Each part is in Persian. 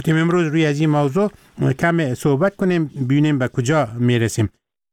گفتیم امروز روی از این موضوع کم صحبت کنیم، ببینیم به کجا میرسیم.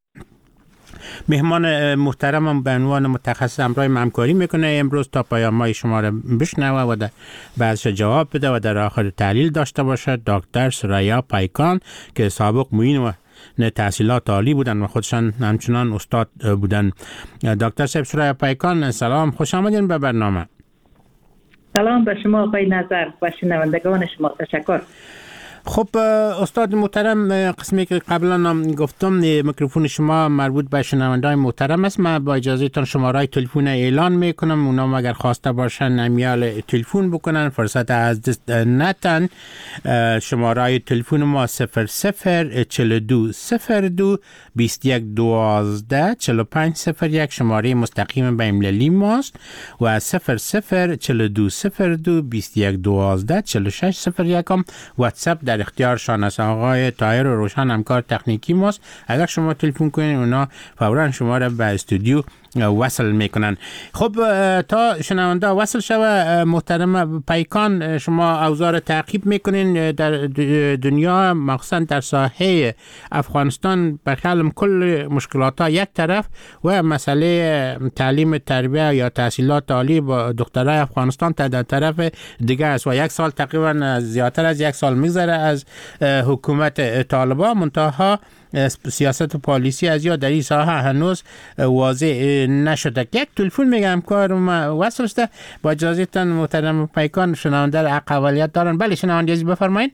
مهمان محترمم به عنوان متخصص همراه همکاری میکنه امروز تا پایان ماه شما را بشنوه و در بعضش جواب بده و در آخر تحلیل داشته باشد. دکتر سریا پیکان که سابق معین و تحصیلات عالی بودن و خودشان همچنان استاد بودن. دکتر صاحب سریا پیکان سلام، خوش آمدین به برنامه. سلام به شما آقای نظر و شنوندگان شما، تشکر. خب استاد محترم، قسمی که قبلا گفتم میکروفون شما مربوط به شنونده‌های محترم است. من با اجازهتان شماره تلفن اعلان میکنم، اونا اگر خواسته باشن امیال تلفن بکنن، فرصت از دست نتن. شماره تلفن ما 0042 02 21 12 4501 شماره مستقیم به املالی ماست و 0042 02 21 12 4601 واتساپ در اختیارشان است. آقای طاهر و روشن همکار تکنیکی ماست. اگر شما تلفن کنین اونا فوراً شما را به استودیو وصل میکنن. خب تا شنونده وصل شوه، محترم پیکان، شما اوضاع تعقیب میکنین در دنیا، مخصوصا در ساحه افغانستان. بخیالم کل مشکلات ها یک طرف و مسئله تعلیم تربیه یا تحصیلات عالی با دخترای افغانستان در طرف دیگه است و یک سال تقریبا زیادتر از یک سال میگذره از حکومت طالبان، منتها سیاست و پالیسی از یا در این ساحه هنوز واضح نشده. یک تلفن میگم کارم وصل شده، با اجازهتان محترم پیکان شنونده را اقلیت دارن. بله شنونده عزیز بفرمایید.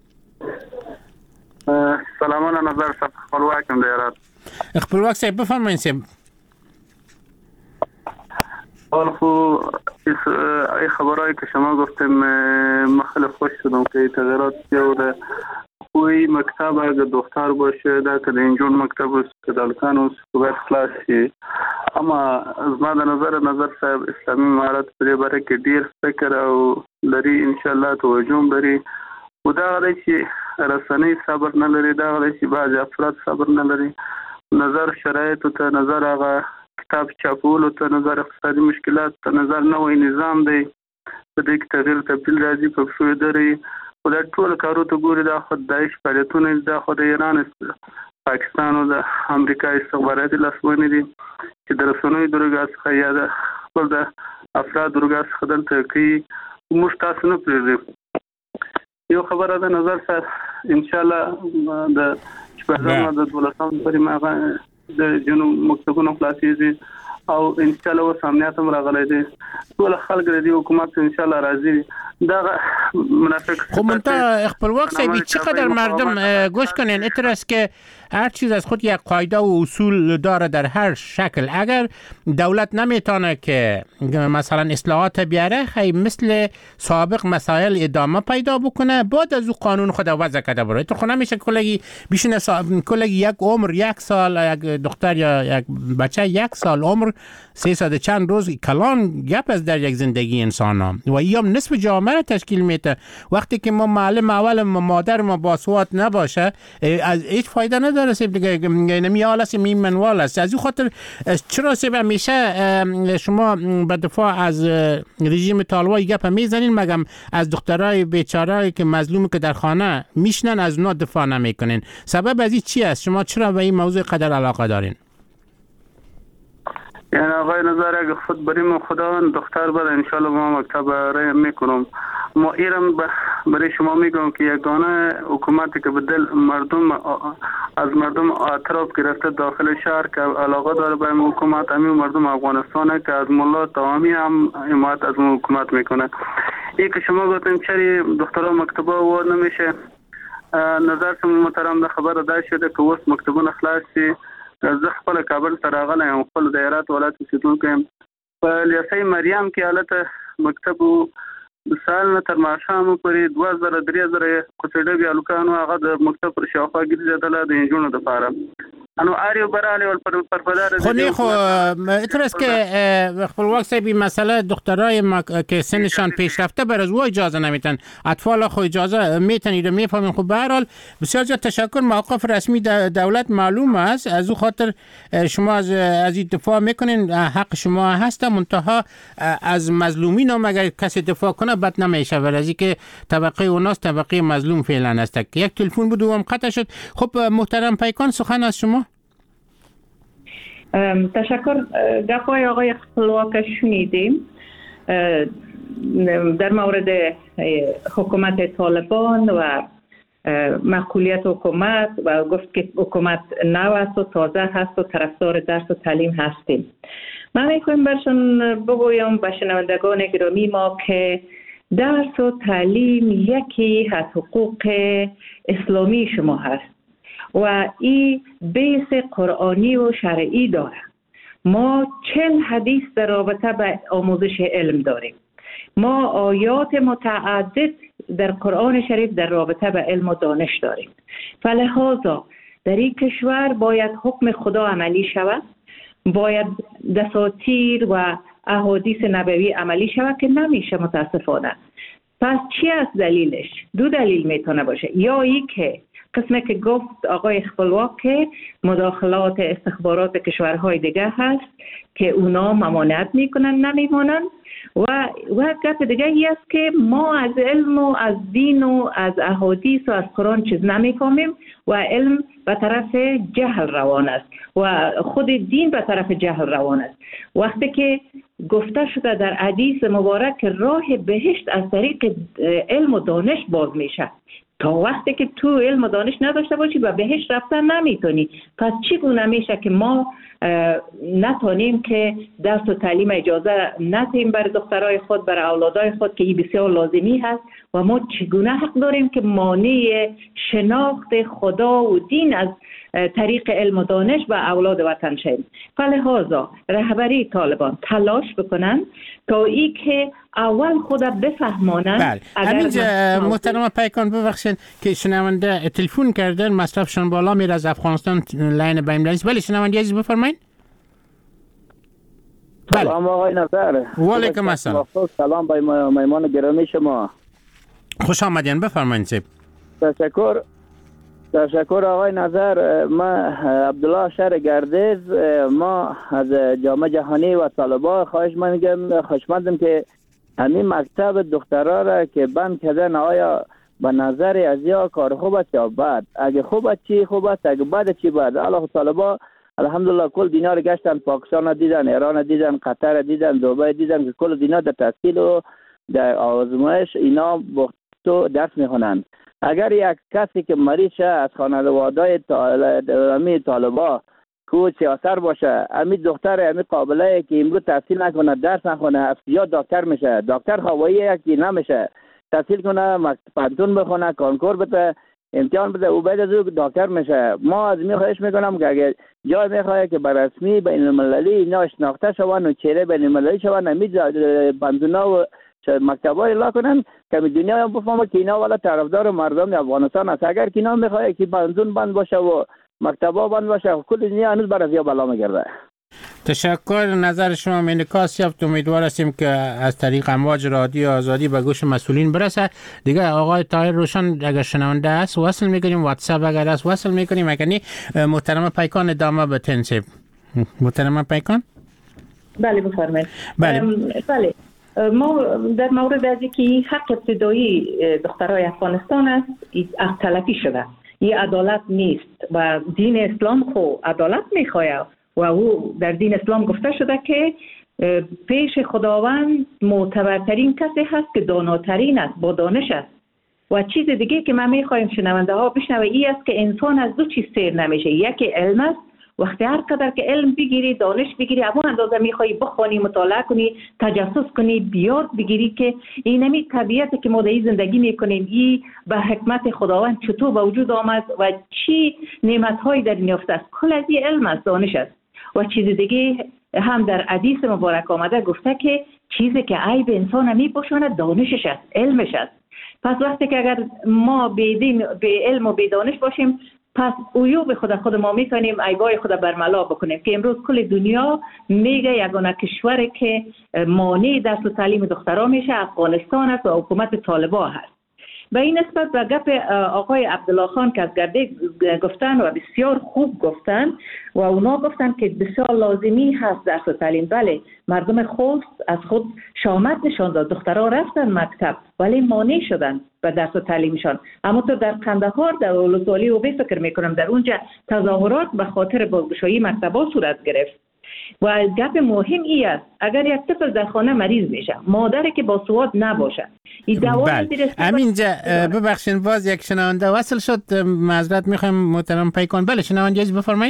سلامان نظر صاحب، خپلواک هم دیارات. خپلواک صاحب بفرمایید. صاحب خو ای خبرایی که شما گفتیم من خیلی خوش شدم که تغییرات زیاده. کوئی مکتب اگر دختر باشه در که اینجور مکتب است که دالکان است که باید خلاص شي، اما از ما در نظر صاحب اسلامی مهارت برای که دیر فکر او لري انشاءالله توجه لري و دا غلی چې رسنی صبر نه لري، دا غلی چې بعض افراد صبر نه لري، نظر شرایط ته نظر هغه کتاب چاپولو ته نظر اقتصادي مشکلات ته نظر نوې نظام دی په دې کې تغییر تبدیل راځي په پښو درې و دا ټول کارو ته ګوري. دا خود داعش فعالیتونه دا خود ایران پاکستان او د امریکا استخباراتي لاسوهنې دي چې د رسنیو درګه څخه یا د خپل د افراد درګه څخه دلته کوي. موږ تاسو نه پرېږدو. یو خبره ده نظر صاحب ان شاء الله د شپږم د 12 پرې ما د جنوب مکتبونو خلاصيږي او ان شاء الله وسامنیات هم راغلي دي. ټول خلک د حکومت ان شاء الله راضي دا منافق. خب منتها خپلواک صاحب چقدر مردم گوش کنین، اینطور است که هر چیز از خود یک قاعده و اصول داره در هر شکل. اگر دولت نمیتونه که مثلا اصلاحات بیاره، خیلی مثل سابق مسائل ادامه پیدا بکنه، بعد از او قانون خود وضع کرده بره. تو خود نمیشه کلگی بیشتر کلگی یک عمر یک سال، یک دختر یا یک بچه یک سال عمر 300 چند روز کلان گپ از در یک زندگی انسان ها و ایام نصف جامعه را تشکیل میده. وقتی که ما معلم اول مادر ما باسواد نباشه از هیچ فایده نداره. سیب دیگه نمیال است منوال است. از این خاطر چرا سیب همیشه شما به دفاع از رژیم طالبان گپ میزنین مگم از دخترای بیچاره‌ای که مظلومی که در خانه میشنن از اونا دفاع نمیکنین؟ سبب از این چی است؟ شما چرا به این موضوع قدر علاقه دارین؟ یعنی آقای نظر اگه خود بریم خداوند دختر بده انشالله ما مکتب رای میکنم. ما ایران برای شما میگم که یگانه حکومتی که به دل مردم از مردم اعتراف گرفته داخل شهر که علاقه داره به حکومت، همین مردم افغانستانه که از ملا تمامی هم حمایت از حکومت میکنه. این که شما گفتیم چری دخترها مکتبه وارد نمیشه، نظر شما محترم ده خبر ده شده که وست مکتبونه خلاص شي. زه خپل کابل ته راغلی یم، خپل د هرات ولایت اوسېدونکی یم. په لیسې مریم کې هلته مکتب د سهار نه تر ماښامه پورې 2000 3000 کوڅېډبې هلکانو هغه د مکتب پر شاوخوا ګرځېدله د نجونو دپاره. انو آریو برای ول پرپدار خونی خو اینطور است که خپلواک صاحبی مسئله دخترای که سنشان پیشرفته بر از او اجازه نمیتن، اطفال خو اجازه میتونید میفهمین. خب به هر حال بسیار زیاد تشکر. موقف رسمی دولت معلوم است، از او خاطر شما از این دفاع میکنین، حق شما هست، منتها از مظلومین هم اگر کسی دفاع کنه بد نمیشه، ولی از اینکه طبقه اوناست طبقه مظلوم فعلا است. یک تلفن بود و هم قطع شد. خب محترم پیکان سخن از شما. تشکر. گپای آقای خپلواک شنیدیم در مورد حکومت طالبان و مسئولیت حکومت و گفت که حکومت نو است و تازه هست و طرفدار درس و تعلیم هستیم. من میخوایم برشون بگویم به شنوندگان گرامی ما که درس و تعلیم یکی از حقوق اسلامی شما هست و این بیس قرآنی و شرعی داره. ما 40 حدیث در رابطه به آموزش علم داریم. ما آیات متعدد در قرآن شریف در رابطه به علم و دانش داریم. فلهذا در این کشور باید حکم خدا عملی شود، باید دساتیر و احادیث نبوی عملی شود که نمیشه متاسفانه. پس چی است دلیلش؟ دو دلیل میتونه باشه. یا این که قسمی که گفت آقای خپلواک که مداخلات استخبارات کشورهای دیگه هست که اونا ممانعت میکنن نمیمانن، و گپ دیگه ای است که ما از علم و از دین و از احادیث و از قرآن چیز نمیفهمیم و علم به طرف جهل روان است و خود دین به طرف جهل روان است. وقتی که گفته شده در حدیث مبارک که راه بهشت از طریق علم و دانش باز میشه، تا وقتی که تو علم و دانش نداشته باشی و بهش رفتن نمیتونی. پس چگونه میشه که ما نتونیم که درس و تعلیم اجازه ندیم بر دخترای خود، بر اولادای خود که این بسیار لازمی هست، و ما چگونه حق داریم که مانع شناخت خدا و دین از طریق علم و دانش و اولاد وطن شیم. فلهذا رهبری طالبان تلاش بکنن تا ای که اول خود بفهمانن. بله. همینجا محترم پیکان ببخشید که شنونده تلفن کردن، مصرفشان بالا میره از افغانستان، لاین بایملنس. ولی شنونده عزیز بفرمایید. سلام آقای نظر. و علیکم السلام. سلام به مهمان گرامی شما. خوش آمدین. بفرمایید. تشکر آقای نظر. من عبدالله شهر گردیز، ما از جامعه جهانی و طالبان خواهشمندم که همین مکتب دخترها را که بند کردن، آیا به نظر از یا کار خوب است یا بد؟ اگه خوب است چی خوب است، اگه بد چی بد؟ الله طالبان الحمدلله کل دنیا را گشتن، پاکستان دیدن، ایران دیدن، قطر دیدن، دبی دیدن که کل دنیا در تحصیل و در آزمایش اینا تو درس میخونند. اگر یک کسی که مریض شه از خانواده طالبا کو سیاست باشه، امی دختر امی قابله که امروز تحصیل نکنه، درس نخونه، یا دکتر میشه، دکتر خوایی یکی نمیشه، تحصیل کنه، پانتون بخونه، کانکور بده، امتحان بده، او بعد از او دکتر میشه. ما از می خواهش میکنم که اگر جای میخواه که بر رسمی بین المللی اینا شناخته شوند و چهره بین المللی شوند، امی پانتونا و مکتبای اعلام کنن که دنیا هم بفهمه که اینا والا طرفدار مردم افغانستان است. اگر که اینا میخواه که بانزون بند باشه و مکتبا بند باشه، کل دنیا هنوز بر از یا بلا میگرده. تشکر. نظر شما انعکاس یافت. امیدوار هستیم که از طریق امواج رادیو آزادی به گوش مسئولین برسه. دیگه آقای طاهر روشن اگر شنونده است وصل میکنیم، واتساپ اگر است وصل میکنیم، اگر نی محترم پیکان ادامه به تنسیب. محترم پیکان. بله بفرمایید. بله. ما در مورد از اینکه حق ابتدایی دخترای افغانستان است، حق تلفی شده. این عدالت نیست و دین اسلام خو عدالت میخواه و او در دین اسلام گفته شده که پیش خداوند معتبرترین کسی هست که داناترین است، با دانش است. و چیز دیگه که من میخوایم شنونده ها بشنوه این است که انسان از دو چیز سیر نمیشه. یکی علم است، وقتی هر قدر که علم بگیری، دانش بگیری، اما اندازه میخوایی بخوانی، مطالعه کنی، تجسس کنی، بیاد بگیری که این نمی طبیعتی که ما در زندگی میکنیم، این به حکمت خداوند چطور به وجود آمد و چی نعمت‌هایی در این یافته است. کل از این علم است، دانش است. و چیز دیگه هم در حدیث مبارک آمده گفته که چیزی که عیب انسان میپوشاند دانشش است، علمش است. پس وقتی که اگر ما به علم و به دانش باشیم، پس عیوب خود ما میتونیم عیبای خود برملا بکنیم که امروز کل دنیا میگه یگانه کشوری که مانع درس و تعلیم دخترها میشه افغانستان است و حکومت طالبان هست. به این نسبت به گپ آقای عبدالله خان که از گردش گفتن و بسیار خوب گفتن و اونا گفتن که بسیار لازمی هست درس و تعلیم. بله، مردم خوست از خود شامت نشان داد، دخترها رفتن مکتب ولی مانع شدن به درس و تعلیمشان. اما تو در قندهار در ولسوالی اوبی فکر میکنم در اونجا تظاهرات به خاطر بازگشایی مکتب‌ها صورت گرفت. و گپ مهم ای است اگر یک طفل در خانه مریض میشه، مادری که با سواد نباشه این دوا همینجا ببخشید باز یک شنونده وصل شد، معذرت میخوایم محترم پیکان. بله شنونده بفرمایید.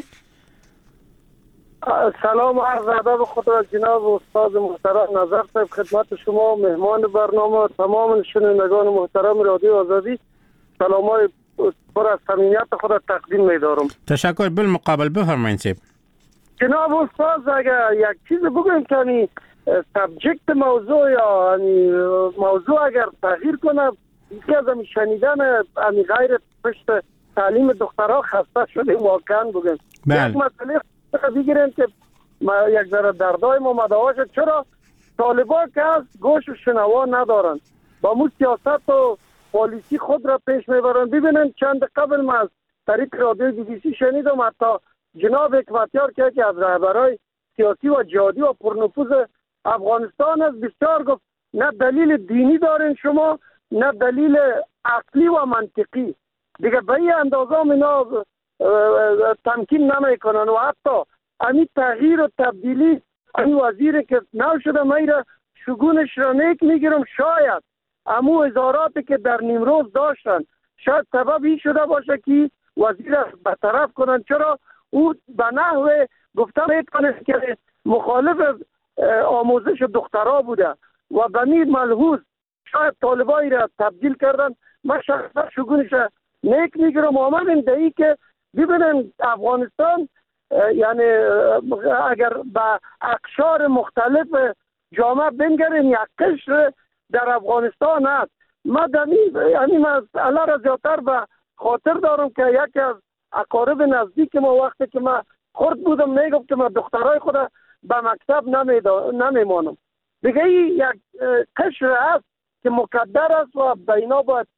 سلام و عرض ادب خدمت جناب استاد محترم نظر صاحب، خدمت شما مهمان برنامه تمام شنوندگان محترم رادیو آزادی سلامای پر از صمیمیت خود تقدیم می‌دارم. تشکر. بالمقابل بفرمایید صاحب. جناب استاد اگر یک چیز بگویم که سابجکت موضوع یا موضوع اگر تغییر کنه، یکی از شنیدن غیر پشت تعلیم دخترها خسته شده واقعا بگویم. یک مسئله بگیریم که یک ذره دردای ما مدعا شد. چرا طالبان که از گوش و شنوا ندارن با مو سیاست و پالیسی خود را پیش میبرن. ببینن چند قبل ما از طریق رادیو BBC شنیدم حتی جناب حکمتیار که از رهبرای سیاسی و جهادی و پرنفوذ افغانستان است بسیار گفت نه دلیل دینی دارین شما نه دلیل عقلی و منطقی. دیگه به این اندازه اینا تمکین نمیکنن و حتی امی تغییر و تبدیلی امی وزیر که نو شده میره شگونش را نیک میگیرم. شاید امو وزاراتی که در نیمروز داشتن شاید سبب این شده باشه که وزیر برطرف کنن. چرا او به نحو گفته میتونه که مخالف آموزش دخترها بوده و به این ملحوظ شاید طالبایی را تبدیل کردن. من شخصا شگونش را نیک میگیرم. آمدن دهی که ببینن افغانستان یعنی اگر به اقشار مختلف جامعه بنگرین یک قشر در افغانستان هست. من یعنی مسئله را زیادتر به خاطر دارم که یکی از اقارب نزدیک ما وقتی که من خرد بودم میگفت که من دخترای خود به مکتب نمیمانم. دیگه این یک قشر هست که مقدر است و بینا باید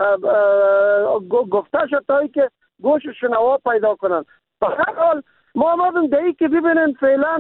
گفته شد تا که گوش و شنوا پیدا کنن. به هر حال ما آمدیم دهی که ببینن فعلا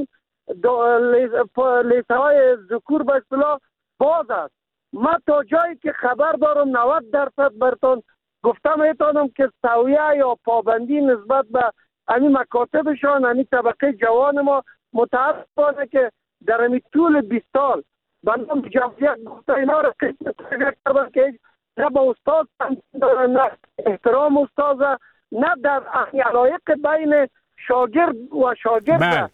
لیسه های ذکور به اصطلاح باز است. من تا جایی که خبر دارم 90% برتون گفتم ایتانم که سویه یا پابندی نسبت به این مکاتبشان این طبقه جوان ما متاسفانه که در این طول 20 سال بنام جمعیت گفته اینا را قسمت کردن که نه با استاد نه احترام استاد نه در علایق بین شاگرد و شاگرد.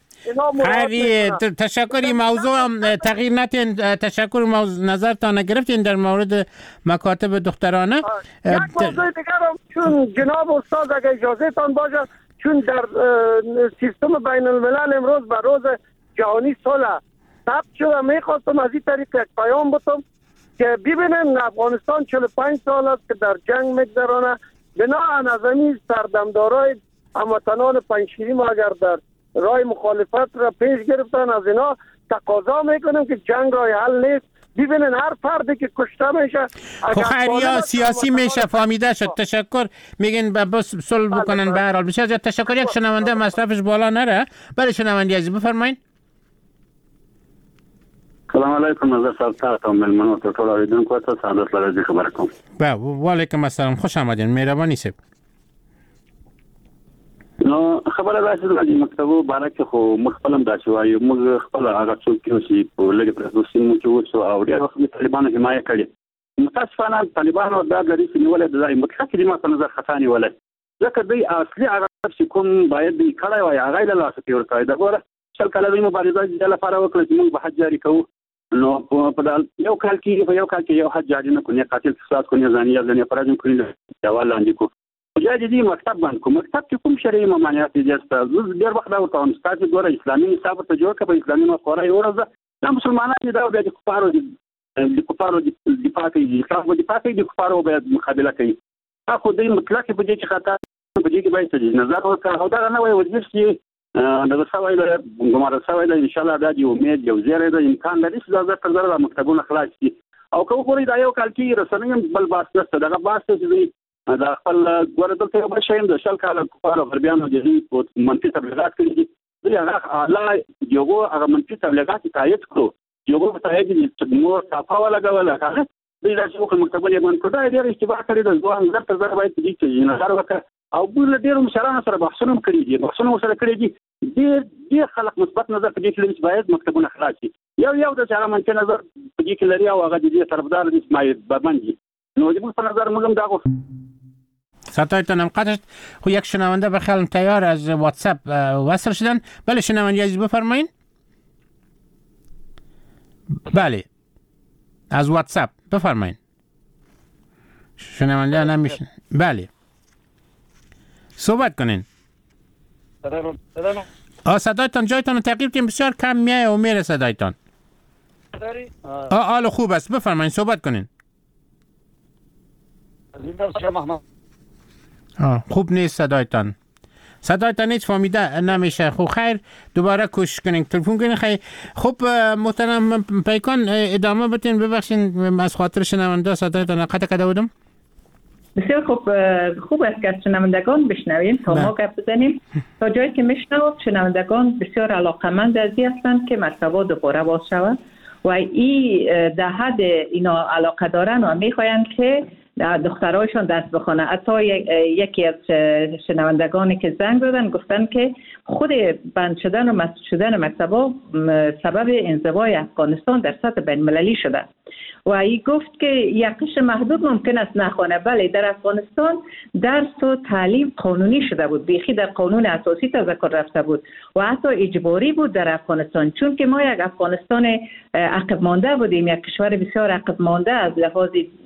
تشکر. موضوع تغییر نتین. تشکر. نظرتان نگرفتین در مورد مکاتب دخترانه. یک موضوع دیگر چون جناب استاد اگر اجازه تان باشه، چون در سیستم بین الملل امروز به روز جهانی صلح ثبت شده، میخواستم از این طریق یک پیام بتم که ببینن افغانستان 45 سال است که در جنگ میگذرانه. بناهن از این سردمدارای هموطنان پنجشیری ما اگر در راه مخالفت را پیش گرفتن از اینا تقاضا میکنیم که جنگ راه حل نیست. ببینن هر فردی که کشته میشه خیریا سیاسی میشه فهمیده شد. تشکر. میگن بس صلح بکنن. به هر حال بسیار تشکر. یک شنونده مصرفش بالا نره. برای شنونده عزیز بفرمایید. سلام علیکم. نظر صاحب تاسو ملمنو ته ټول اوریدونکو ته سعادت لري خبر کوم. و علیکم السلام. خوش آمدین. مهربانی صاحب. نو خبره راځي د مکتبو بارکه خو مخفلم دا شوی موږ خپل هغه څوک چې په لګي پروسین مو چې وڅو او ډېر وخت طالبانو حمایت کړي. متاسفانه طالبانو دا غړي چې نیولې د ځای مکتب کې ما په نظر خطا نیولې ځکه دوی اصلي هغه چې کوم باید دوی کړای وای هغه له لاسه کې ورکړي. دا ګوره شل کله دوی مبارزه د لپاره وکړي چې موږ به حج جاری کوو. نو په یو کال کې یو حج جاری نه کوي، قاتل فساد کوي، ځانیا ځنه پراجم کوي دا ولاندې کو جدي مکتب باندې کوم مکتب کې کوم شرعي ممانعات دي. تاسو ډیر وخت دا ورته استاد ګوره اسلامي نصاب ته جوړ کړئ، اسلامي مفکوره یې ورزه دا مسلمانان دا د کفارو دفاع کوي، د کفارو باید مقابله کوي. خو دوی مطلق په دې چې خطا په دې کې باید تجدید نظر وکړي او دا نوې ورزش چې د سوال ګمارا سوال ان شاء الله د امید یو زیری د امکان لري چې دا تر ډېره مکتبونه خلاص شي او کوم خوري دا یو کال کې رسنۍ بل باس نشته دغه باس چې دا خپل ګوردل ته بشایم د شل کال کفار غربیانو د دې منفي تبلیغات کړي دي هغه اعلی یو هغه منفي تبلیغات تایید کړو یو په تایید چې نور صفه ولا غولا هغه د دې چې مکتبونه باندې کړه ډېر اشتباه کړی د ځوان زړه تر ځای باید دې چې نظر وکړي او بل ډېر مشرانو سره بحثونه کړي دي بحثونه سره کړي دي ډېر خلک مثبت نظر په دې کې لري چې باید مکتبونه خلاص شي یو د چاره منفي نظر په دې کې لري او هغه د دې طرفدار دي اسماعیل برمنجي نو دې په نظر موږ دا غوښتو صدایتان هم قطع شد. خب یک شنونده بخیالم تیار از واتساپ وصل شدن. بله شنونده عزیز بفرمایین. بله از واتساپ بفرمایین. شنونده نمیشن. بله صحبت کنین. صدایتان جایتان رو تغییر کنین بسیار کم میایه و میره صدایتان. حال خوب است بفرمایین صحبت کنین. خوب نیست صدایتان هیچ فهمیده نمیشه. خب خیر دوباره کوشش کنین تلفن کنین. خیر خب محترم پیکان ادامه بدین. ببخشین از خاطر شنونده صدایتان قطع بودم. بسیار خوب است که شنوندگان بشنویم تا ما گپ بزنیم تا جایی که میشنویم. شنوندگان بسیار علاقمند از این هستند که مکتبا دوباره باز شود و این در حد اینا علاقه دارن و میخواین که دخترایشان درس بخونه. حتی یکی از شنوندگانی که زنگ زدن گفتن که خود بند شدن و مسدود شدن مکتبا سبب انزوای افغانستان در سطح بین المللی شده و ای گفت که یک قشر محدود ممکن است نخوانه. بله در افغانستان درس و تعلیم قانونی شده بود، بیخی در قانون اساسی تذکر رفته بود و حتی اجباری بود در افغانستان، چون که ما یک افغانستان عقب مانده بودیم، یک کشور بسیار عقب مانده از لحاظ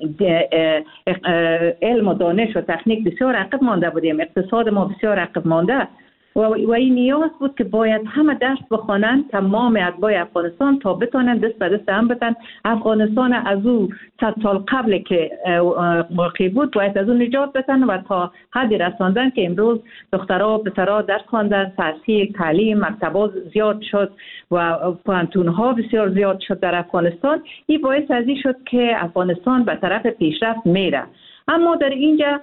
علم و دانش و تکنیک بسیار عقب مانده بودیم، اقتصاد ما بسیار عقب مانده و این نیاز بود که باید همه درس بخوانند تمام اتباع افغانستان تا بتونن دست به دست هم بدن. افغانستان از او 100 سال قبل که واقع بود باید از اون نجات بدن و تا حدی رساندن که امروز دخترها و پسرها درس خواندن، تحصیل، تعلیم، مکتبا زیاد شد و پانتونها بسیار زیاد شد در افغانستان. این باعث از این شد که افغانستان به طرف پیشرفت میره. اما در اینجا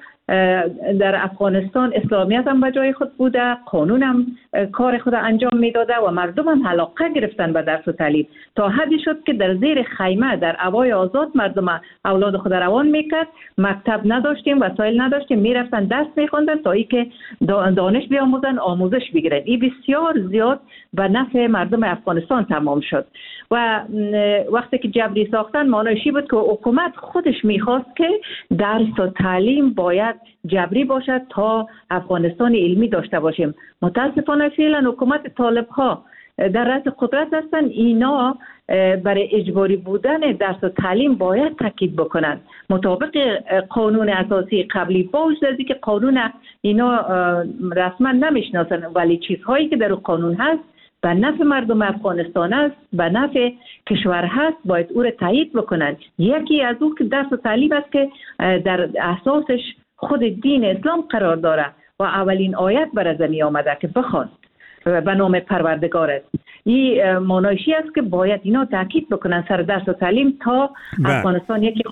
در افغانستان اسلامیت هم به جای خود بوده، قانون هم کار خود انجام میداده و مردم هم علاقه گرفتن به درس و تعلیم تا حدی شد که در زیر خیمه در هوای آزاد مردم اولاد خود روان میکرد. مکتب نداشتیم، وسایل نداشتیم، میرفتن درس میخوندن تا ای که دانش بیاموزن، آموزش بگیرن. این بسیار زیاد به نفع مردم افغانستان تمام شد و وقتی که جبری ساختن معنیش بود که حکومت خودش میخواست که درس و تعلیم باید جبری باشد تا افغانستان علمی داشته باشیم. متاسفانه فعلا حکومت طالب ها در رأس قدرت هستند. اینا برای اجباری بودن درس و تعلیم باید تاکید بکنند مطابق قانون اساسی قبلی، با وجود از اینکه قانون اینا رسما نمیشناسن ولی چیزهایی که در قانون هست به نفع مردم افغانستان است، به نفع کشور هست، باید او را تایید بکنند. یکی از او که درس و تعلیم است که در اساسش خود دین اسلام قرار داره و اولین آیت بر زمین آمده که بخوان به نام پروردگار است. این معنیش است که باید اینا تاکید بکنن سر درس و تعلیم تا افغانستان یکی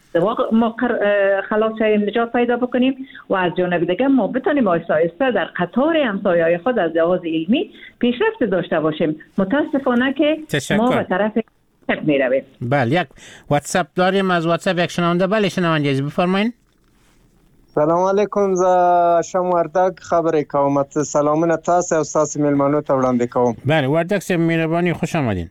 ما خلاص شویم، نجات پیدا بکنیم و از جانب دیگه ما بتونیم آهسته آهسته در قطار همسایه‌های خود از لحاظ علمی پیشرفت داشته باشیم. متاسفانه که ما به طرف میرویم. بله یک واتساپ داریم، از واتساپ یک شنونده. بله شنونده عزیز بفرمایید. سلام علیکم، ز شم وردک خبرې کوم. سلامونه تاسو او تاسو ملمنو ته وړاندې کوم. بله وردک صاحب مهرباني، خوش آمدین.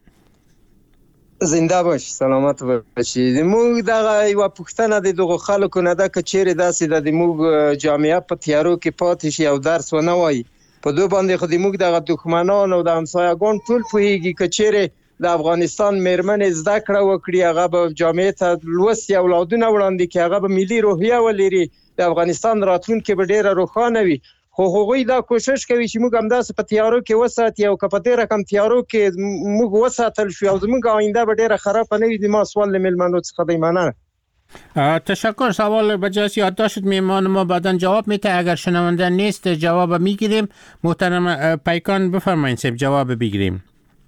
زنده باش، سلامت باشید. موږ دغه یو پوښتنه د دغه خلکو نه ده که چیرې داسې د موږ جامعه په تیارو کې پاتې شي او درس ونه وایي په دوی باندې خو د موږ دغه دښمنان او د همسایه‌ګان ټول پوهېږي که چیرې د افغانستان میرمنې زده کړه وکړي هغه به جامعې ته لوستي اولادونه وړاندې کړي، هغه به ملي روحیه ولري، د افغانستان راتلونکې به ډېره روښانه وي. خو هغوی دا کوشش کوي چې موږ همداسې په تیارو کې وساتي او که په دې رقم تیارو کې موږ وساتل شو او زموږ آینده به ډېره خرابه نه وي. د ما سوال له مېلمنو څخه دی. مننه. تشکر. سوال بجاست یادداشت میمان ما بعداً جواب میده، اگر شنونده نیست جواب میگیریم. محترم پیکان بفرمایید سیب جواب بگیریم.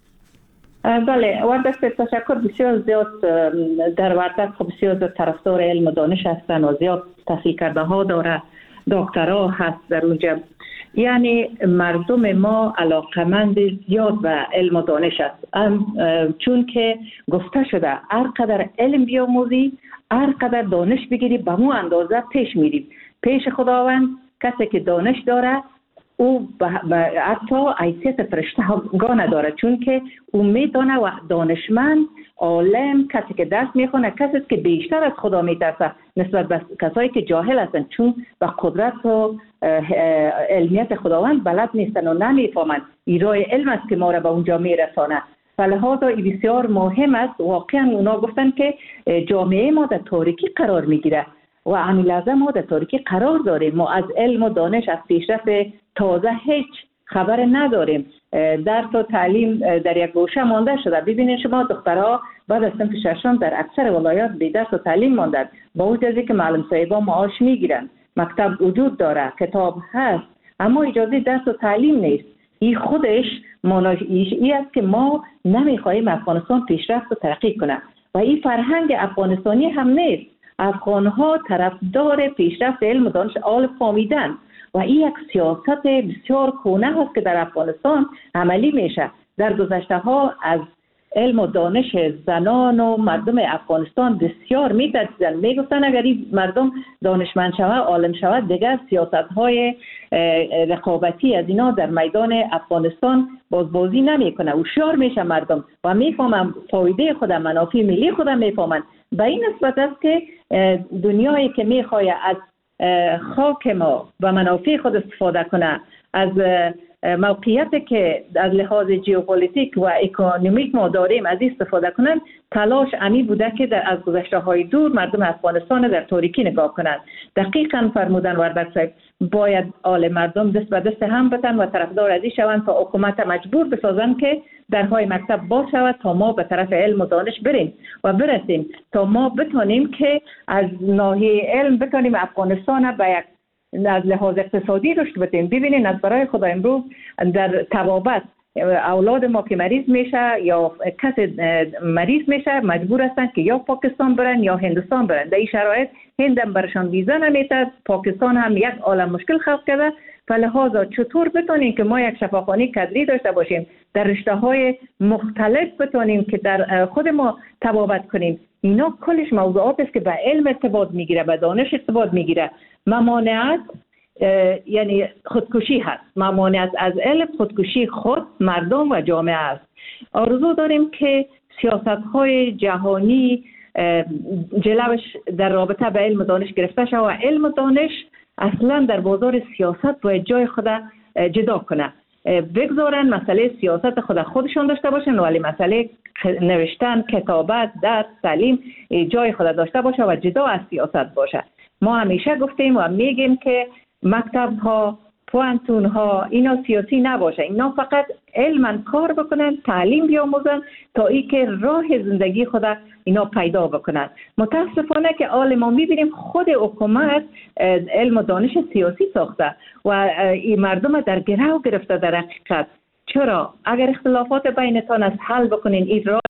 بله، وردست تشکر. بسیار زیاد در وردست بسیار زیاد طرفدار علم و دانش هستن و زیاد تحصیل کرده ها داره، دکترا هست در اونجا. یعنی مردم ما علاقمند زیاد به علم و دانش است، چون که گفته شده هر قدر علم بیاموزی هر قدر دانش بگیری به مو اندازه پیش میریم پیش خداوند. کسی که دانش داره او حتی حیثیت فرشته ها نداره، چون که او میدانه و دانشمند عالم کسی که درس میخونه کسی که بیشتر از خدا میترسه نسبت به کسایی که جاهل هستند، چون به قدرت و علمیت خداوند بلد نیستن و نمیفهمند. ایرای علم است که ما را به اونجا میرسانه. فلهذا بسیار مهم است. واقعا اونا گفتن که جامعه ما در تاریکی قرار میگیره و همین لحظه ما در تاریکی قرار داریم. ما از علم و دانش از پیشرفت تازه هیچ خبر نداریم. درس و تعلیم در یک گوشه مانده شده. ببینید شما دخترها بعد از صنف ششم در اکثر ولایات بی درس و تعلیم ماندن، با وجود از اینکه معلم صاحبا معاش میگیرن، مکتب وجود داره، کتاب هست، اما اجازه درس و تعلیم نیست. این خودش معنی است که ما نمیخواهیم افغانستان پیشرفت و ترقی کنه و این فرهنگ افغانستانی هم نیست. افغانها طرفدار پیشرفت علم و دانش آل فامیدن و این یک سیاست بسیار کهنه هست که در افغانستان عملی میشه. در گذشته ها از علم و دانش زنان و مردم افغانستان بسیار میترسیدن، میگفتن اگر این مردم دانشمند شود عالم شود دیگر سیاست های رقابتی از اینا در میدان افغانستان بازی نمیکنه. هوشیار میشه مردم و میفهمن فایده خود، منافع ملی خود میفهمن. به این نسبت است که دنیایی که میخواد از خاک ما و منافع خود استفاده کنه، از موقعیت که از لحاظ ژئوپلیتیک و اکونومیک ما داریم از استفاده کنن، تلاش امی بوده که از گذشته های دور مردم افغانستان در تاریکی نگاه کنند. دقیقاً فرمودن وردک صاحب، باید آل مردم دست به دست هم بتن و طرفدار ازی شوند تا حکومت مجبور بسازن که درهای مکتب باز شود تا ما به طرف علم و دانش بریم و برسیم، تا ما بتونیم که از ناحیه علم بتونیم افغانستان به یک از لحاظ اقتصادی رشد بدیم. ببینید از برای خدا امروز در طبابت اولاد ما که مریض میشه یا کسی مریض میشه مجبور هستن که یا پاکستان برن یا هندوستان برن. در این شرایط هند هم برشان ویزا نمیده، پاکستان هم یک عالم مشکل خلق کرده. فلهذا چطور بتونیم که ما یک شفاخانه کدری داشته باشیم در رشته های مختلف بتونیم که در خود ما طبابت کنیم؟ اینا کلش موضوعات است که به علم ارتباط میگیره، به دانش ارتباط میگیره. ممانعت یعنی خودکشی هست. ممانعت از علم خودکشی خود مردم و جامعه است. آرزو داریم که سیاست‌های جهانی جلوش در رابطه به علم و دانش گرفته شود و علم و دانش اصلا در بازار سیاست باید جای خود جدا کنه. بگذارن مسئله سیاست خودشون داشته باشن، ولی مسئله نوشتن، کتابت، درس، تعلیم جای خود داشته باشه و جدا از سیاست باشه. ما همیشه گفتیم و میگیم که مکتب ها، پوانتون ها اینا سیاسی نباشه، اینا فقط علما کار بکنن، تعلیم بیاموزن تا ای که راه زندگی خود اینا پیدا بکنن. متاسفانه که حال ما میبینیم خود حکومت علم و دانش سیاسی ساخته و این مردم در گرو گرفته. در حقیقت چرا؟ اگر اختلافات بینتان از حل بکنین، این راه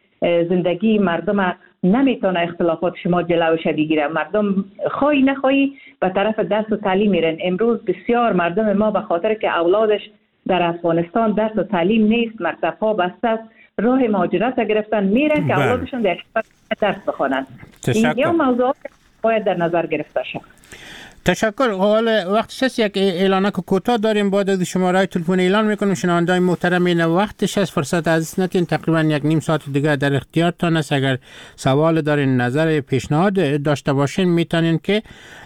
زندگی مردم نمیتونه اختلافات شما جلوش بگیره. مردم خواهی نخواهی به طرف درس و تعلیم میرن. امروز بسیار مردم ما به خاطر که اولادش در افغانستان درس و تعلیم نیست، مکتب ها بسته است، راه مهاجرت گرفتن میرن که اولادشون در درس بخونن. این یا موضوعات باید در نظر گرفته شد. تشکر. حال وقتش است یک اعلانک کوتاه داریم، بعد از شماره تلفن اعلان میکنیم. شنوندگان محترم این وقتش است، فرصت عزیز نتین، تقریبا یک نیم ساعت دیگه در اختیارتان است. اگر سوال دارین، نظر، پیشنهاد داشته باشین میتونین که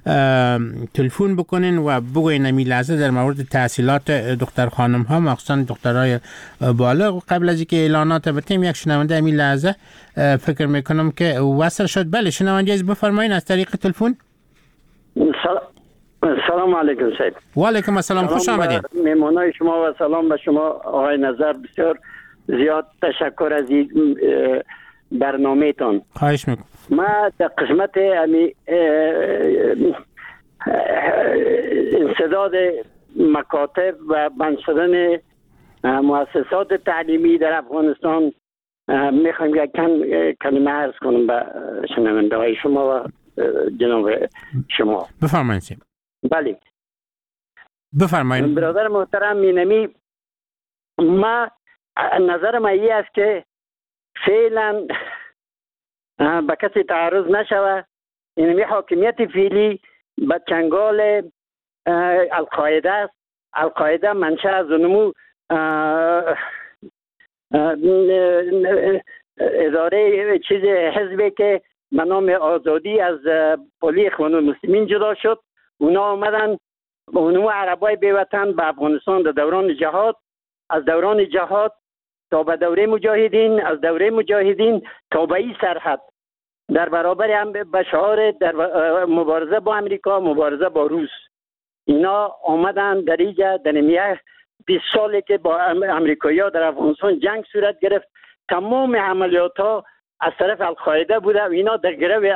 تلفن بکنین و بگوین نمی لحظه در مورد تحصیلات دختر خانم ها، مخصوصا دخترای بالغ. قبل از اینکه اعلانات بتیم یک شنونده امی لحظه فکر میکنم که وصل شد. بله شنونده عزیز بفرمایین از طریق تلفن. سلام علیکم صاحب. و علیکم السلام، خوش آمدید. مهمانای شما و سلام به شما آقای نظر. بسیار زیاد تشکر از این برنامه‌تان. خواهش میکنم. ما در قسمت انسداد مکاتب و بند شدن مؤسسات تعلیمی در افغانستان میخوایم یک کلمه عرض کنم به شنونده های شما و جناب شما. بفرمایید. بله بفرمایید. برادر محترم مینمی، ما نظر ما این است که فعلا به کسی تعرض نشوه. اینمی حاکمیت فعلی به چنگال القاعده است. القاعده منشأ از نمو اداره چیز حزبی که به نام آزادی از پلی اخوان المسلمین جدا شد. اونا آمدن اونو عربای بیوطن به افغانستان در دوران جهاد، از دوران جهاد تا به دوره مجاهدین، از دوره مجاهدین تا به این سرحد در برابر هم به شعار در مبارزه با امریکا، مبارزه با روس. اینا آمدن در اینجا در نمیه 20 سالی که با امریکایی‌ها در افغانستان جنگ صورت گرفت، تمام عملیات ها از طرف القاعده بوده و اینا در گرو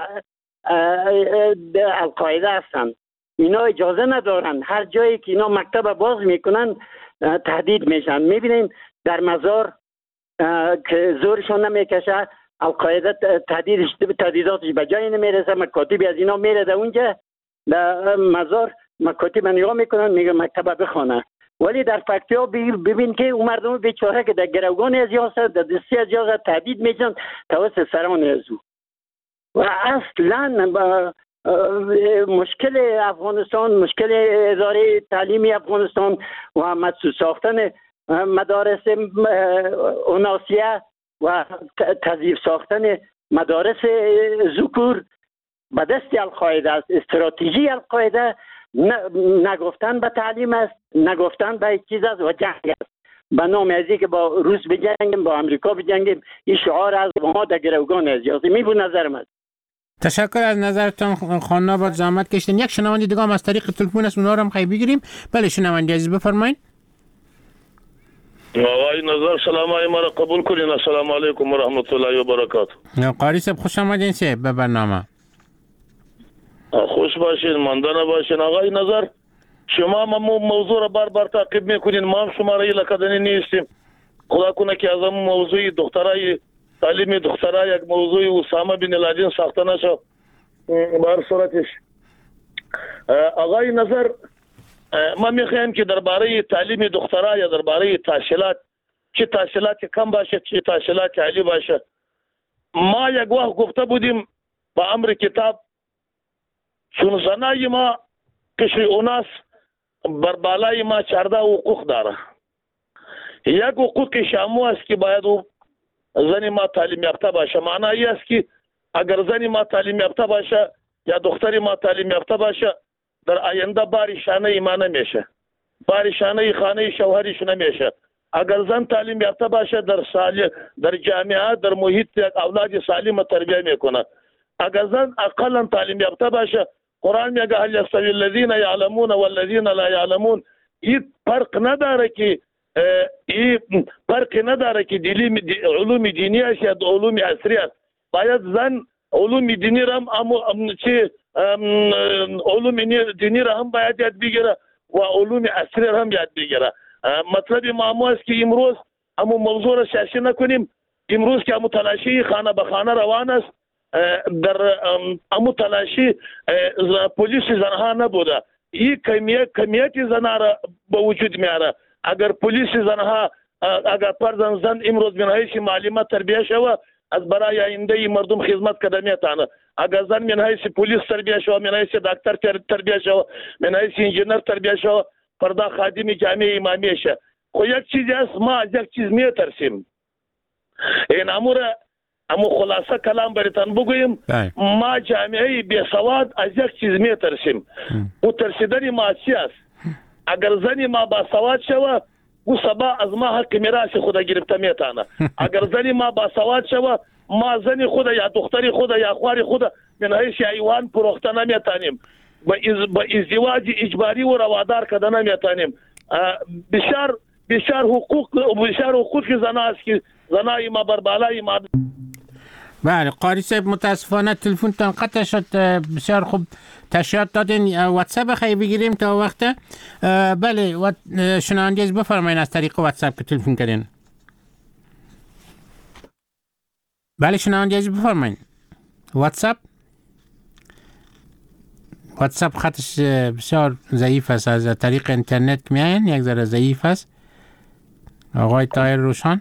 القاعده هستند. اینا اجازه ندارن. هر جایی که اینا مکتب باز میکنن تهدید میشن. میبینین در مزار که زورشون نمیکشه، القاعده تهدیداتش به جایی نمیرسه. مکاتبی از اینا میره در اونجا در مزار، مکاتب نگاه میکنن، میگه مکتب بخونه. ولی در فکتیا ببین که اون مردم بیچاره که در گروگان از یاسر در دستی از یاسر تهدید میشن توسط سران ازو. و اصلا مشکل افغانستان، مشکل اداره تعلیمی افغانستان و مدسوس ساختن مدارس اوناسیه و تضعیف ساختن مدارس ذکور به دست القاعده است. استراتژی القاعده نگفتن به تعلیم است، نگفتن به چیز است و جنگ است. به نام ازی که با روس بجنگیم، با امریکا بجنگیم، این شعار از ما در گروگان ازیازی میبود. نظرم است. تشکر از نظرتان خانم آباد، زحمت کشیدین. یک شنونده دیگه هم از طریق تلفن است، اونها رو هم خیلی بگیریم. بله شنونده عزیز بفرمایید. آقای نظر سلام های ما را قبول کنین. السلام علیکم و رحمت الله و برکاته. قاری صاحب خوش آمدین سه به برنامه. خوش باشین، ماندانه باشین. آقای نظر شما موضوع را بار بار تعقیب میکنین، ما هم شما را لکدنی نیستیم. خدا کنه که از همون موضوع دخترای تعلیم دخترای یک موضوع اسامه بن لادن ساخته نشه. بر صورتش آقای نظر ما میخوایم که درباره تعلیم دخترای یا درباره تحصیلات، چه تحصیلات کم باشه چه تحصیلات عالی باشه، ما یک وقت گفته بودیم با امر کتاب چون زنای ما کشی اوناس بر بالای ما 14 حقوق داره. یک حقوق شامو است که باید زنی ما تعلیم یافته باشه. معنی است که اگر زنی ما تعلیم یافته باشه یا دختری ما تعلیم یافته باشه در آینده باری شانه ما نمیشه، باری شانه خانه شوهریش نمیشه. اگر زن تعلیم یافته باشه در جامعه در محیط اولاد سالم تربیت میکنه. اگر زن اقلا تعلیم یافته باشه، قرآن میگه هل یستوی الذین یعلمون والذین لا یعلمون. این فرق نداره که علوم دینی است یا علوم عصری است. باید زن علوم دینی را علوم دینی را هم باید یاد بگیره و علوم عصری را هم یاد بگیره. مطلب ما است که امروز همون موضوع را سیاسی نکنیم. امروز که همون تلاشی خانه به خانه روان است، در همون تلاشی پلیس زنها نبوده. این کمیت زنها را به وجود میاره. اگر پلیس زنها اگر پردن زن امروز من حیث معلمه تربیه شوه از برای آینده مردم خدمت کرده میتونه. اگر زن من حیث پلیس تربیه شوه، من حیث دکتر تربیه شوه، من حیث انجینر تربیه شوه، فردا خادم جامعه امامی شه. خو یک چیزی است، ما از یک چیز میترسیم. این امو خلاصه کلام براتون بگویم، ما جامعه بی سواد از یک چیز میترسیم. او ترسیدن ما چی است؟ اگر زنی ما با سواد شوه او سبا از ما حق میراث خود گرفته میتونه. اگر زنی ما با سواد شوه ما زنی خود یا دختری خود یا خوار خود من حیث ایوان پروخته نمیتونیم، با ازدواج اجباری و روادار کده نمیتونیم. بسیار حقوق زنا است که زنای ما بر بالای ما. بله قاری صاحب متاسفانه تلفنتان قطع شد. بسیار خوب تشریحات دادین. واتساپ خیلی بگیریم تا وقت. بله شنونده بفرمایید از طریق واتساپ که تلفن کردین. بله شنونده بفرمایید. واتساپ خطش بسیار ضعیف است. از طریق اینترنت میاین یک ذره ضعیف است. آقای طاهر روشان.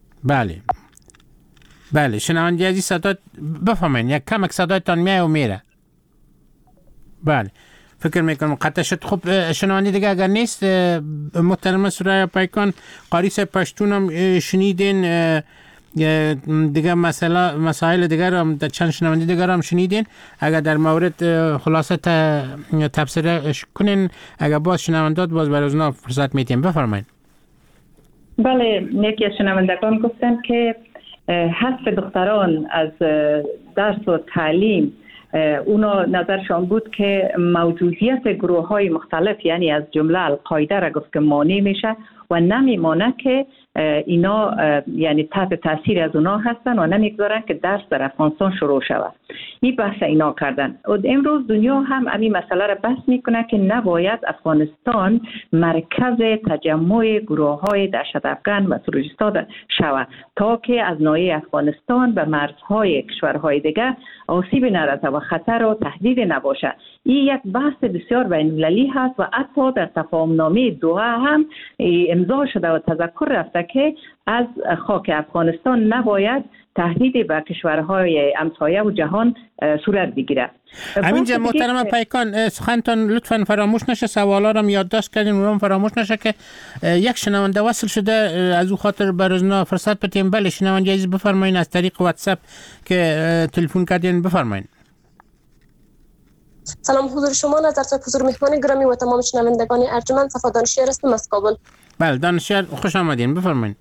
بله شنونده عزیز صدا بفهمین یک کمک صدایتان میاد و میره. بله فکر میکنم قطع شد. خب شنونده دیگه اگر نیست محترم سرای پیکان قاری صاحب پشتون هم شنیدین، دیگه مسائل دیگر هم چند شنونده دیگر هم شنیدین. اگر در مورد خلاصه تبصره کنین اگر باز شنوندات باز برای اونا فرصت میتیم. بفرمایید. بله یکی از شنوندگان گفتن که حذف دختران از درس و تعلیم اونا نظرشان بود که موجودیت گروه های مختلف یعنی از جمله القاعده را گفت که مانع میشه و نمیمانه که اینا یعنی تحت تاثیر از اونا هستن و نمیگذارن که درس در افغانستان شروع شود. این بحث اینا کردن. و امروز دنیا هم همین مسئله را بحث میکنه که نباید افغانستان مرکز تجمع گروه های دهشت افغان و تروریستا شود تا که از ناحیه افغانستان به مرزهای کشورهای دیگه آسیب نرسه و خطر و تهدید نباشه. این یک بحث بسیار بین‌المللی هست و حتی در تفاهم‌نامه دوحه هم امضا شده و تذکر رفته که از خاک افغانستان نباید تهدید به کشورهای همسایه و جهان صورت بگیره. همینجا محترم پیکان سخنتان لطفاً فراموش نشه، سوالا رو یادداشت کردین اونم فراموش نشه که یک شنونده وصل شده از او خاطر برازنا فرصت بدیم. بله شنونده عزیز بفرمایید از طریق واتساپ که تلفن کردین بفرمایید. سلام حضور شما، نظر حضور مهمان گرامی و تمام شنوندگان ارجمند. صفا دانشیار هستم از کابل. بله دانشیار خوش آمدین بفرمایید.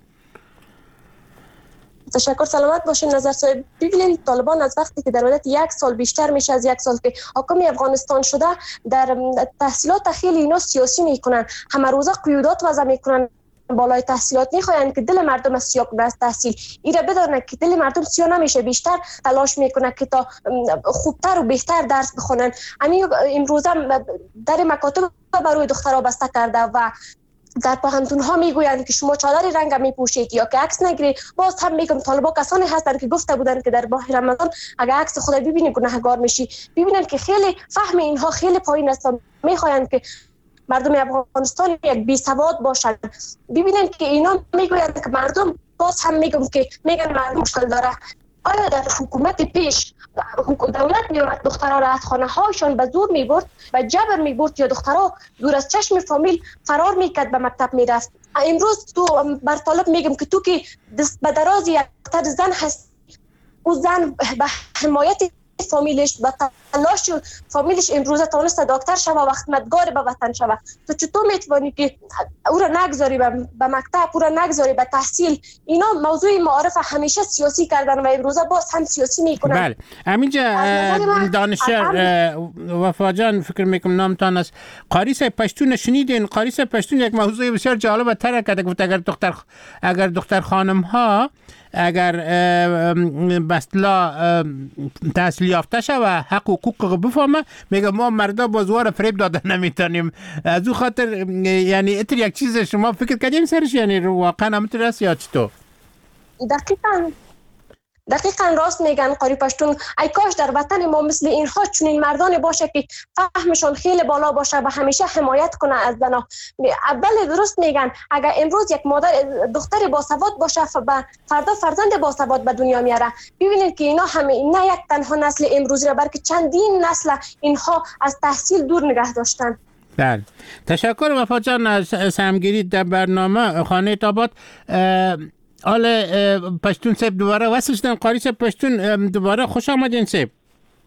تشکر، سلامت باشین. نظر صاحب ببینید طالبان از وقتی که در مدت یک سال بیشتر میشه از یک سال که حاکم افغانستان شده در تحصیلات خیلی اینا سیاسی میکنن، همه روزه قیودات وضع میکنن بالای تحصیلات، میخواین که دل مردم از سیاه کنه از تحصیل. ایره بدونه که دل مردم سیاه نمیشه، بیشتر تلاش میکنه که تا خوبتر و بهتر درس بخونن. همین امروز در مکاتب برای دخترها بسته کرده و در پوهنتون ها میگویند که شما چادر رنگ میپوشید یا که عکس نگیرید. باز هم میگم طالبا کسانی هستند که گفته بودند که در ماه رمضان اگر عکس خدا ببینی گناهگار میشی. ببینن که خیلی فهم اینها خیلی پایین است، میخواین که مردم افغانستان یک بی سواد باشند. ببینن که اینا میگویند که مردم، باز هم میگم که میگن مردم مشکل داره. آیا در حکومت پیش دولت میومد دخترها را از خانه هایشان به زور میبرد و جبر میبرد یا دخترها دور از چشم فامیل فرار میکرد به مکتب میرفت؟ امروز تو بر طالب میگم که تو که دست به دراز یک دختر زن هست، او زن به حمایت فامیلش و تلاش فامیلش امروز تونسته دکتر شوه و خدمتگار به وطن شوه. تو چطور میتوانی که او را نگذاری به مکتب، او را نگذاری به تحصیل؟ اینا موضوع معارف همیشه سیاسی کردن و امروز باز هم سیاسی میکنن. بله همینجا دانشیار وفا جان فکر میکنم نامتان است، قاری صاحب پشتون شنیدین؟ قاری صاحب پشتون یک موضوع بسیار جالب تر کرده، گفت اگر دختر خانم ها اگر بسلا تحصیل یافته شد و حق و حقوق بفهمه، میگه ما مردا بازوار فریب داده نمیتونیم. از او خاطر یعنی اتر یک چیز شما فکر کردیم سرش، یعنی واقعا همینطور است یا چطور؟ دقیقاً راست میگن قاری پشتون. ای کاش در وطن ما مثل اینها چنین مردان باشه که فهمشون خیلی بالا باشه و همیشه حمایت کنه از زنا. اول درست میگن اگر امروز یک مادر دختر باسواد باشه فردا فرزند باسواد به دنیا میاره. ببینید که اینا همه نه یک تنها نسل امروزی را بلکه چندین نسل اینها از تحصیل دور نگه داشتن. بله تشکر وفا جان از سهمگیری در برنامه خانه آباد. حالا پشتون صاحب دوباره وصل شدن. قاری صاحب پشتون دوباره خوش آمدین صاحب.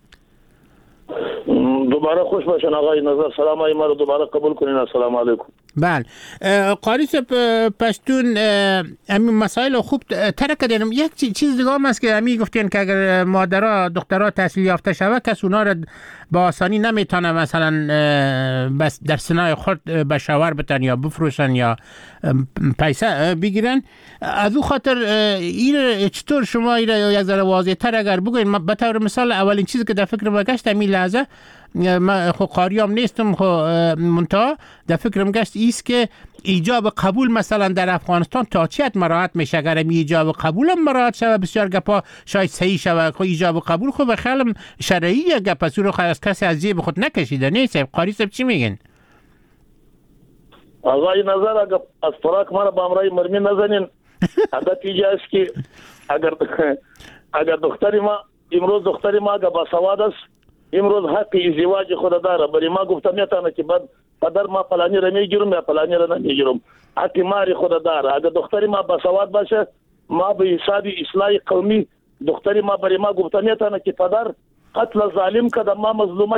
دوباره خوش باشین آقای نظر، سلام های ما رو دوباره قبول کنین. السلام علیکم. بله قاری صاحب پشتون همین مسائل خوب ترک کردیم. یک چیز دیگه هم است که همین گفتین که اگر مادرها دخترها تحصیل یافته شود کس اونا را با آسانی نمیتونه مثلا بس در سنای خود به شوهر بتن یا بفروشن یا پیسه بگیرن. از او خاطر این چطور شما این یک ذره واضح تر اگر بگوین؟ به طور مثال اولین چیزی که در فکر ما گشت همین لحظه، من خو قاریام نیستم، خو منتها در فکرم گشت ایست که ایجاب قبول مثلا در افغانستان تا چه حد مراعات میشه؟ اگر می ایجاب قبول هم مراعات شود بسیار گپا شاید صحیح شود. خو ایجاب قبول خو به خیلی شرعی گپ است، رو از کسی از جیب خود نکشیده. نیست قاری صاحب چی میگن؟ آقای نظر اگر از فراق ما با امرای مرمی نزنین عادت ایجا است که اگر دختری ما امروز دختری ما اگر با سواد است امروز حق ازدواج خود داره، برای ما گفتم میتونه که بعد پدر ما فلانی را میگیرم یا فلانی را نمیگیرم، حق ماری خود داره. اگر دختری ما با سواد باشه ما به حساب اصلاح قومی دختری ما برای ما گفتم میتونه که پدر قتل ظالم کده ما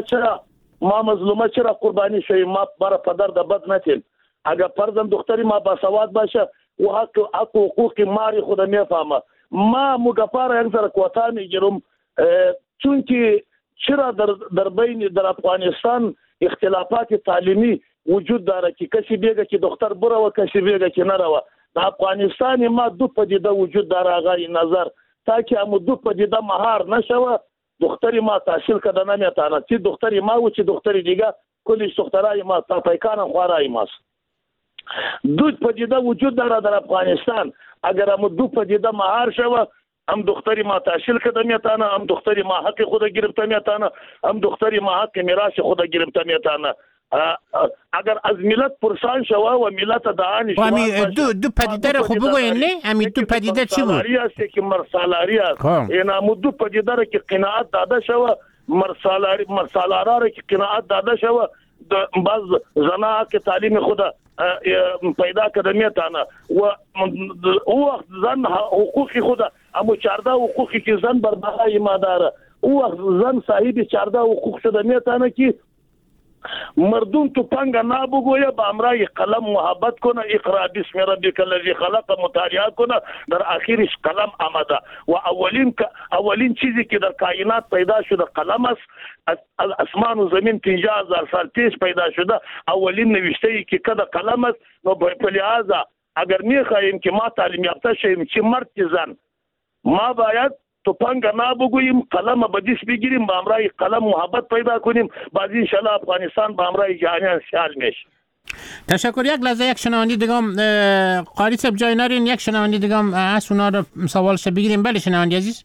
مظلومه چرا قربانی شوی، ما برای پدر د بد نتیم. اگر فرضاً دختری ما با سواد باشه و حق حقوق ماری خود میفهمه، ما مگفار یک ذره کوتا میگیرم، چون که چرا در بین در افغانستان اختلافات تعلیمی وجود داره که کسی بیگه که دختر بره و کسی بیگه که نره. در افغانستان ما دو پدیده وجود داره آقای نظر، تا که هم دو پدیده مهار نشوه دختری ما تحصیل کده نمیتانه، چی دختری ما و چی دختری دیگه کلیش دخترای ما تا پیکان خوارای ماست. دو پدیده وجود داره در افغانستان، اگر هم دو پدیده مهار شوه هم دختری ما تحصیل کده میتانه، هم دختری ما حق خود گرفته میتانه، هم دختری ما حق میراث خود گرفته میتانه. اگر از ملت پرسان شوه و ملت دعانی شوه دو پدیده را خوب بگوین نه؟ همین دو پدیده چی بود؟ مرسالاری است که مرسالاری است، این هم دو پدیده را که قناعت داده شوه، مرسالاره را که قناعت داده شوه بعض زنها که تعلیم خود پیدا کده میتانه و او وقت زن حقوقی خود اما 14 حقوقی که زن بر بالای ما داره، او وقت زن صاحب 14 حقوق شده میتانه که مردم تو پنگ نابگویه با امرای قلم محبت کنه، اقرا بسم ربک الذی خلق مطالعه کنه، در آخرش قلم آمده و اولین چیزی که در کائنات پیدا شده قلم است. از اسمان و زمین 50,000 سال پیش پیدا شده اولین نوشته ای که کده قلم است. و به لحاظ اگر میخواهیم که ما تعلیم یافته شویم چه مرد چه زن، ما باید تو پنگ نابگوییم، قلم به دست بگیریم، با امرای قلم محبت پیدا کنیم، بعد انشالله افغانستان با امرای جهانیان سیال میشه. تشکر. یک لحظه یک شنوندی دیگه قاری صاحب جای نرین، یک شنوندی دیگه از اونا رو سوالش بگیریم. بله شنوندی عزیز.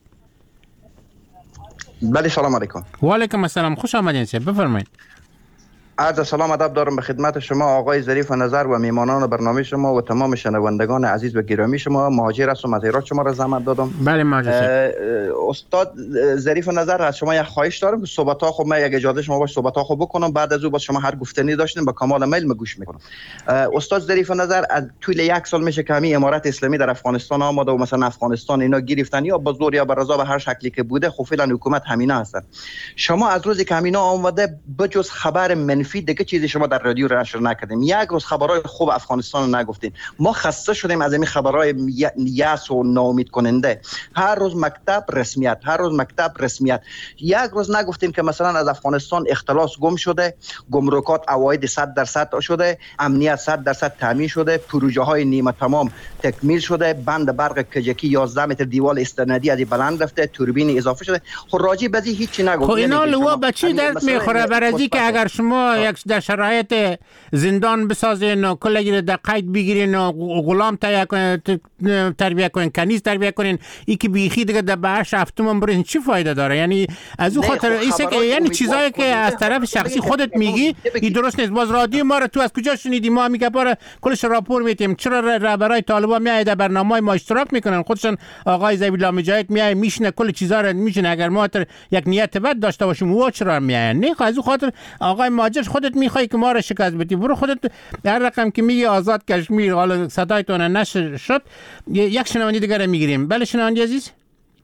بله سلام علیکم. و علیکم السلام، خوش آمدین صاحب، بفرمایید. عرض سلام ادب دارم به خدمت شما آقای ظریف نظر و میمانان برنامه شما و تمام شنوندگان عزیز و گرامی شما. مهاجر هستم، از هرات شما را زحمت دادم. بله مهاجر. استاد ظریف نظر از شما یک خواهش دارم که صحبت ها خب من یک اجازه شما باش صحبت ها خب بکنم، بعد از او با شما هر گفتنی داشتیم با کمال میل گوش میکنم. استاد ظریف نظر از طول یک سال میشه که همین امارت اسلامی در افغانستان آمده و مثلا افغانستان اینا گرفتن یا با زور یا با رضا به هر شکلی که بوده، خب فعلا حکومت همینا هستن. شما از روزی که همینا آمده بجز خبر منفی دیگه چیزی شما در رادیو نشر نکردیم، یک روز خبرهای خوب افغانستان رو نگفتیم. ما خسته شدیم از این خبرهای یأس و ناامید کننده. هر روز مکتب رسمیت. یک روز نگفتیم که مثلا از افغانستان اختلاس گم شده، گمرکات عواید 100% شده، امنیت 100% تامین شده، پروژه های نیمه تمام تکمیل شده، بند برق کجکی 11 متر دیوال استنادی از بلند رفته، توربین اضافه شده. خب راجع به این هیچ نگفتیم. خب اینا لوا به چی درد میخوره؟ برای که اگر شما یک در شرایط زندان بسازین و کلگی در قید بگیرین و غلام تربیه کنین، کنیز تربیه کنین، ای که بیخی دیگه در بهش هفتم برین، چی فایده داره؟ یعنی از اون خاطر ایسه که یعنی چیزایی که از طرف شخصی خودت میگی این درست نیست. باز رادیو ما رو تو از کجا شنیدی؟ ما میگه باره کلش راپور میتیم. چرا رهبرای طالبان میاد در برنامه‌های ما اشتراک میکنن؟ خودشون آقای ذبیح‌الله مجاهد میاد میشنه کل چیزا رو میشنه. اگر ما یک نیت بد داشته باشیم و چرا میاد؟ نه از اون خاطر آقای ماجر خودت میخوای که ما رو شکست بدی، برو خودت هر رقم که میگی آزاد کشمیر حالا صدایتون نشر شد. یک شنوندی دیگه میگیریم. بله شنوندی عزیز،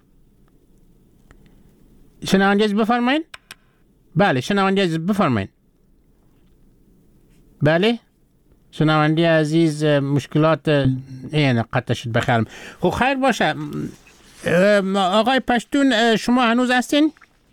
شنوندی عزیز بفرمایید. بله شنوندی عزیز بفرمایید. بله شنوندی عزیز مشکلات این قطع شد بخیرم. خب خیر باشه آقای پشتون شما هنوز هستین؟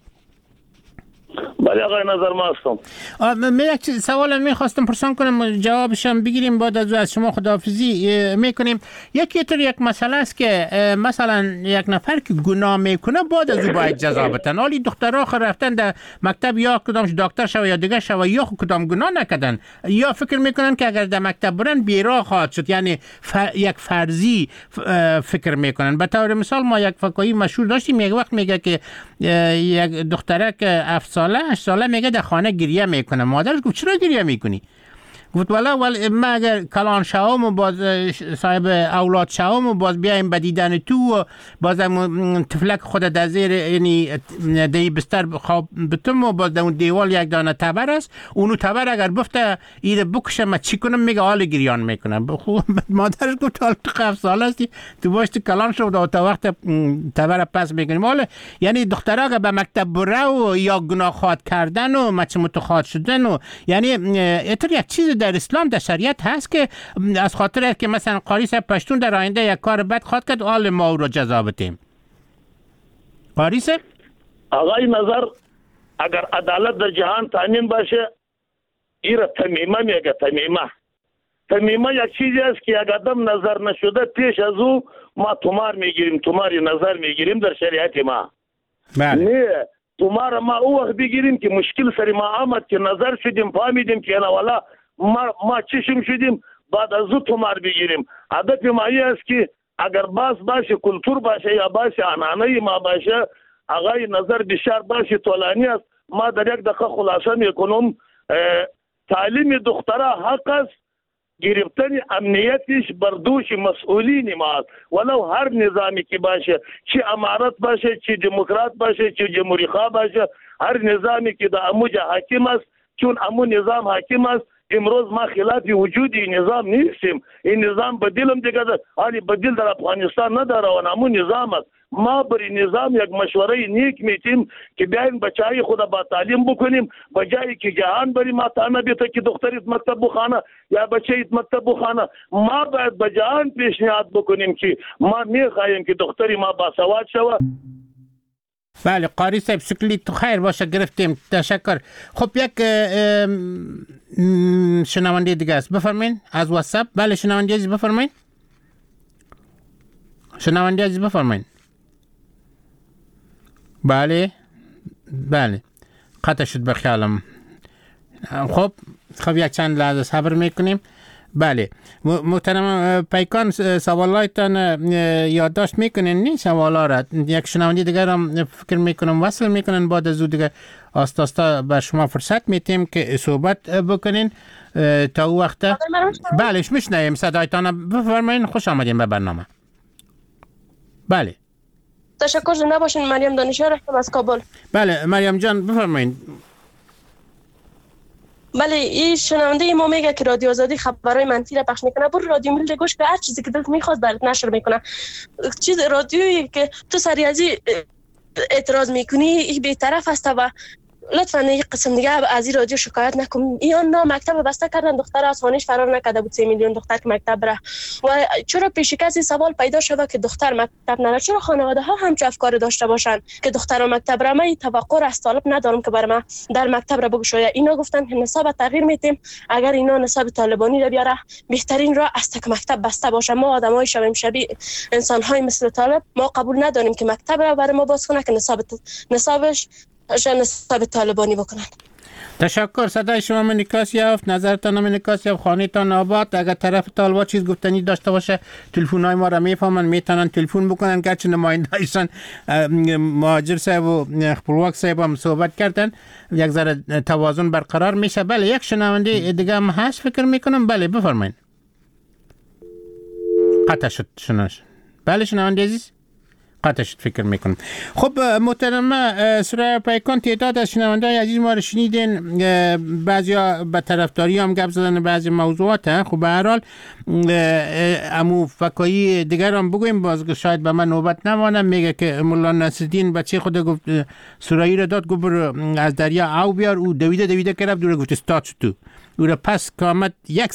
بله آقای نظر ما هستم. یک سوال میخواستم پرسان کنم جوابشم بگیریم بعد از شما خداحافظی میکنیم. یک مسئله است که مثلا یک نفر که گناه میکنه بعد از او باید جزا بدن. حالی دخترها رفتن در مکتب یا کدامش دکتر شو یا دیگه شو یا کدام گناه نکردن یا فکر میکنن که اگر در مکتب برن بیراه خواهد شد، یعنی یک فرضی فکر میکنن. به طور مثال ما یک فکاهی مشهور داشتیم، یک وقت میگه که یک دخترک 7 ساله 8 ساله میگه در خانه گریه میکنه. مادرش گفت چرا گریه میکنی؟ گفت ولی من اگر کلان شوم و باز صاحب اولاد شوم و باز بیایم به دیدن تو و باز طفلک خود در زیر یعنی دی بستر خواب بتم و باز در اون دیوال یک دانه تبر است، اونو تبر اگر بفته ایده بکشم من چی کنم؟ میگه حال گریان میکنم. مادرش گفت حال تو 7 ساله هستی تو باش تو کلان شو و تا وقت تبر پس میکنیم. حالا یعنی دخترها که به مکتب بره و یا گناه خواد کردن و مچ متخواد شدن و یعنی اتر یک چیز در اسلام در شریعت هست که از خاطر که مثلا قاری صاحب پشتون در آینده یک کار بد خواد کرد آل ما او رو جزا بدیم. قاری صاحب آقای نظر اگر عدالت در جهان تامین باشه ایره تمیمه میگه. تمیمه یک چیزی است که یک آدم نظر نشده پیش از او ما تومار میگیریم، توماری نظر میگیریم در شریعت ما. بله. نه تومار ما او وقت بگیریم که مشکل سری ما آمد که نظر شدیم فهمیدیم که نه والا ما چشم شدیم بعد از او تومار بگیریم. عادت ما است که اگر باشه کلتور باشه یا باشه عنعنه ما باشه آقای نظر بسیار باشه طولانی است. ما در یک دقیقه خلاصه میکنم. تعلیم دختره حق است، گرفتن امنیتش بر دوش مسئولین ما است. ولو هر نظامی که باشه، چه امارت باشه، چه دموکرات باشه، چه جمهوری خواه باشه، هر نظامی که در اموج حاکم است، چون امو نظام حاکم است. امروز ما خلاف وجود این نظام نیستیم. این نظام بدیلم دیگه حالی بدیل در افغانستان نداره و امو نظام است. ما بر این نظام یک مشوره نیک میتیم که بیاین بچهای خود با تعلیم بکنیم، بجایی که جهان بری ما تانه بیته که دختریت مکتب بخانه یا بچهیت مکتب بخانه. ما باید به جهان پیشنهاد بکنیم که ما میخواهیم که دختری ما باسواد شود. بله قاری صاحب شکلی تو خیر باشه گرفتیم، تشکر. خب یک شنونده دیگه است، بفرمایید از واتساپ. بله شنونده عزیز بفرمایید. شنونده عزیز بفرمایید. بله قطع شد بخیالم. خب یک چند لحظه صبر میکنیم. بله محترم پیکان سوالایتان یادداشت میکنین نی سوالا را؟ یک شنونده دیگر هم فکر میکنم وصل میکنن، بعد از او دیگه آستا بر شما فرصت میتیم که صحبت بکنین تا او وقت. بله میشنویم صدایتان، بفرمایین. خوش آمدین به برنامه. بله تشکر. زنده باشین. مریم دانشیار هستم از کابل. بله مریم جان بفرمایید. بله این شنونده ما میگه که رادیو آزادی خبرای منفی را پخش میکنه. برو رادیو ملی گوش که هر چیزی که دلت میخواد برات نشر میکنه. چیز رادیویی که تو سری از اعتراض میکنی این بی‌طرف است و لطفاً یک قسم دیگه از این رادیو شکایت نکن. اینا مکتب بسته کردن، دختر از خانه‌اش فرار نکرده بود. 3 میلیون دختر که مکتب بره و چرا پیشکس سوال پیدا شده که دختر مکتب نره؟ چرا خانواده ها همچین افکار داشته باشن که دختر مکتب بره؟ من توقع از طالب ندارم که برای من در مکتب را بگشاید. اینا گفتن که نصاب تغییر میدیم، اگر اینا نصاب طالبانی را بیاره بهترین راه است که مکتب بسته باشه. ما آدمای شبیه انسان های مثل طالب ما قبول نداریم که مکتب را برای ما باز کنه که نصابش نصاب طالبانی بکنن. تشکر. صدای شما من نکاس یافت، نظرتان هم نکاس یافت، خانه‌تان آباد. اگر طرف طالبا چیز گفتنی داشته باشه تلفن‌های ما را میفهمن، میتونن تلفن بکنن. گرچه نماینده‌ایشان مهاجر صاحب و خپلواک صاحب هم صحبت کردن، یک ذره توازن برقرار میشه. بله یک شنونده دیگه هم هست فکر میکنم. بله بفرمایید. قطع شد شناش. بله شنونده عزیز قطع شد فکر میکنم. خب محترم سرای پیکان، تعداد از شنونده‌های عزیز ما رو شنیدین، بعضیا به طرفداری هم گپ زدن بعضی موضوعات. خب به هر حال امو فکایی دیگر هم بگویم، باز شاید به من نوبت نمانه. میگه که مولا نصرالدین بچه خود گفت سرایی را داد، گفت از دریا او بیار، او دویده که رفت دور گفت استاد شد تو او را پس کامت یک